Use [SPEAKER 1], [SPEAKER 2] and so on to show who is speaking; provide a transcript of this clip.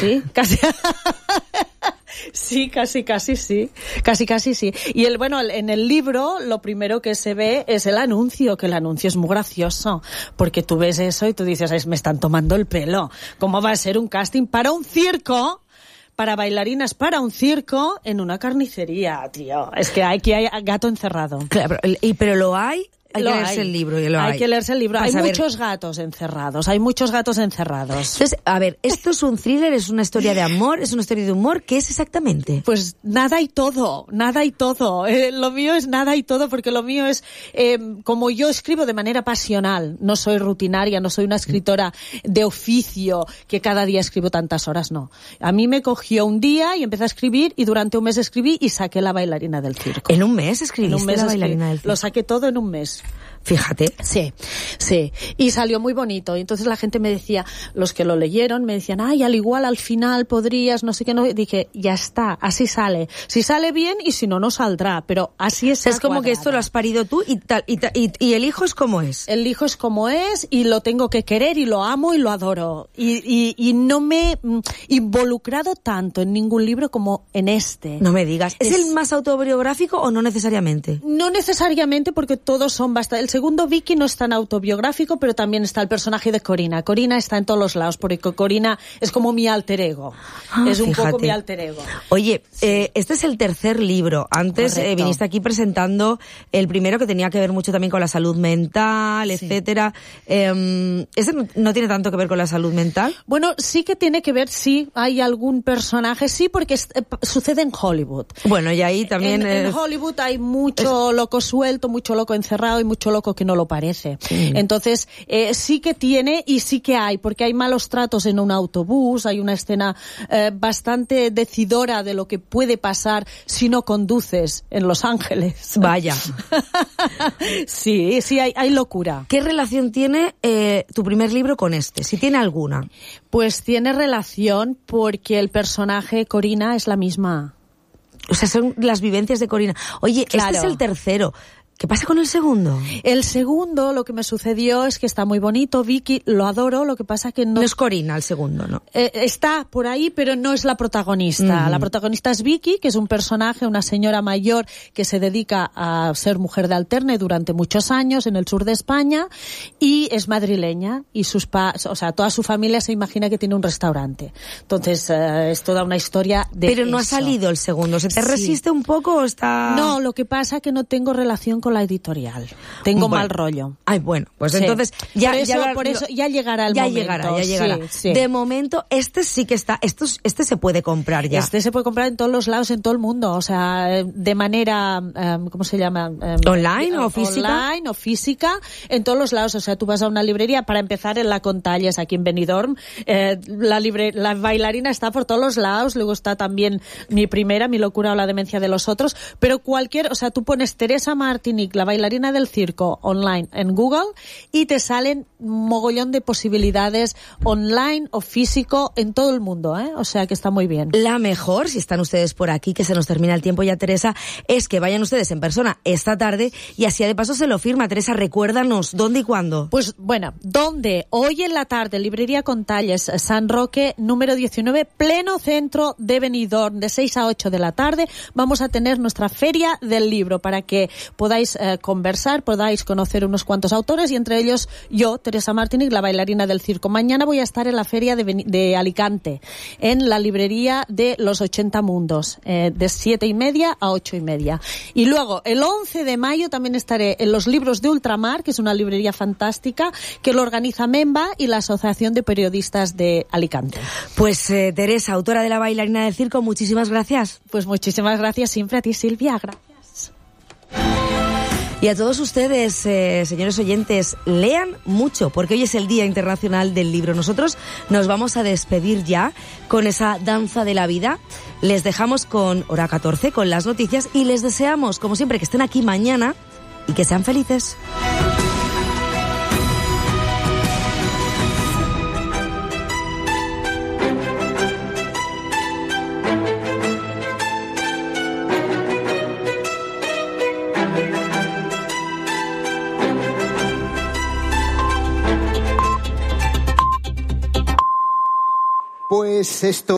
[SPEAKER 1] sí, casi. Sí, casi sí. Y en el libro lo primero que se ve es el anuncio, que el anuncio es muy gracioso, porque tú ves eso y tú dices, me están tomando el pelo. ¿Cómo va a ser un casting para un circo? Para bailarinas para un circo en una carnicería, tío. Es que aquí hay gato encerrado.
[SPEAKER 2] Claro, pero lo hay. Hay que leerse el libro.
[SPEAKER 1] Hay que leerse el libro. Hay muchos gatos encerrados.
[SPEAKER 2] Entonces, a ver, ¿esto es un thriller? ¿Es una historia de amor? ¿Es una historia de humor? ¿Qué es exactamente?
[SPEAKER 1] Pues nada y todo. Lo mío es nada y todo, porque lo mío es, como yo escribo de manera pasional, no soy rutinaria, no soy una escritora de oficio, que cada día escribo tantas horas, no. A mí me cogió un día y empecé a escribir, y durante un mes escribí y saqué La bailarina del circo.
[SPEAKER 2] ¿En un mes escribiste La bailarina del circo?
[SPEAKER 1] Lo saqué todo en un mes.
[SPEAKER 2] Fíjate.
[SPEAKER 1] Sí. Y salió muy bonito. Y entonces la gente me decía, los que lo leyeron, me decían, al igual al final podrías, no sé qué, no. Dije, ya está, así sale. Si sale bien y si no, no saldrá. Pero así es.
[SPEAKER 2] Es como que esto lo has parido tú y el hijo es como es.
[SPEAKER 1] El hijo es como es y lo tengo que querer y lo amo y lo adoro. Y no me he involucrado tanto en ningún libro como en este.
[SPEAKER 2] No me digas. ¿Es el más autobiográfico o no necesariamente?
[SPEAKER 1] No necesariamente, porque todos son bastante. El segundo, Vicky, no es tan autobiográfico, pero también está el personaje de Corina. Corina está en todos los lados, porque Corina es como mi alter ego. Es un poco mi alter ego.
[SPEAKER 2] Oye, este es el tercer libro. Antes viniste aquí presentando el primero, que tenía que ver mucho también con la salud mental, etcétera. ¿Ese no tiene tanto que ver con la salud mental?
[SPEAKER 1] Bueno, sí que tiene que ver, sí. Hay algún personaje, sí, porque sucede en Hollywood.
[SPEAKER 2] Bueno, y ahí también...
[SPEAKER 1] En Hollywood hay mucho loco suelto, mucho loco encerrado y mucho loco que no lo parece. Entonces, sí que tiene y sí que hay, porque hay malos tratos en un autobús, hay una escena bastante decidora de lo que puede pasar si no conduces en Los Ángeles.
[SPEAKER 2] Vaya.
[SPEAKER 1] Sí, hay locura.
[SPEAKER 2] ¿Qué relación tiene tu primer libro con este? Si tiene alguna.
[SPEAKER 1] Pues tiene relación porque el personaje Corina es la misma.
[SPEAKER 2] O sea, son las vivencias de Corina. Oye, claro. Este es el tercero. ¿Qué pasa con el segundo?
[SPEAKER 1] El segundo, lo que me sucedió es que está muy bonito, Vicky, lo adoro, lo que pasa que no...
[SPEAKER 2] No es Corina el segundo, ¿no?
[SPEAKER 1] Está por ahí, pero no es la protagonista. La protagonista es Vicky, que es un personaje, una señora mayor que se dedica a ser mujer de alterne durante muchos años en el sur de España, y es madrileña, y toda su familia se imagina que tiene un restaurante. Entonces, es toda una historia de
[SPEAKER 2] Pero no
[SPEAKER 1] eso.
[SPEAKER 2] Ha salido el segundo. ¿Se te resiste un poco o está...?
[SPEAKER 1] No, lo que pasa es que no tengo relación con la editorial. Tengo mal rollo.
[SPEAKER 2] Ay, bueno, pues entonces
[SPEAKER 1] por eso ya llegará el momento.
[SPEAKER 2] Ya llegará. Sí. De momento, este sí que está, este se puede comprar ya.
[SPEAKER 1] Este se puede comprar en todos los lados, en todo el mundo, o sea, de manera, ¿cómo se llama?
[SPEAKER 2] ¿Online o física?
[SPEAKER 1] Online o física, en todos los lados. O sea, tú vas a una librería, para empezar en La Contalles, aquí en Benidorm, la bailarina está por todos los lados, luego está también Mi locura o la demencia de los otros, pero tú pones Teresa Martin, La bailarina del circo online en Google y te salen mogollón de posibilidades online o físico en todo el mundo, o sea que está muy bien.
[SPEAKER 2] La mejor, si están ustedes por aquí, que se nos termina el tiempo ya, Teresa, es que vayan ustedes en persona esta tarde y así de paso se lo firma. Teresa, recuérdanos, ¿dónde y cuándo?
[SPEAKER 1] Pues bueno, ¿dónde? Hoy en la tarde, Librería Contalles, San Roque, número 19, pleno centro de Benidorm, de 6 a 8 de la tarde, vamos a tener nuestra feria del libro para que podáis conversar, podáis conocer unos cuantos autores, y entre ellos yo, Teresa Martínez, la bailarina del circo. Mañana voy a estar en la feria de Alicante, en la librería de Los 80 Mundos, de 7:30 a 8:30. Y luego, el 11 de mayo también estaré en los Libros de Ultramar, que es una librería fantástica, que lo organiza MEMBA y la Asociación de Periodistas de Alicante.
[SPEAKER 2] Pues Teresa, autora de La bailarina del circo, muchísimas gracias.
[SPEAKER 1] Pues muchísimas gracias siempre a ti, Silvia. Gracias.
[SPEAKER 2] Y a todos ustedes, señores oyentes, lean mucho, porque hoy es el Día Internacional del Libro. Nosotros nos vamos a despedir ya con esa danza de la vida. Les dejamos con hora 14, con las noticias, y les deseamos, como siempre, que estén aquí mañana y que sean felices.
[SPEAKER 3] Pues esto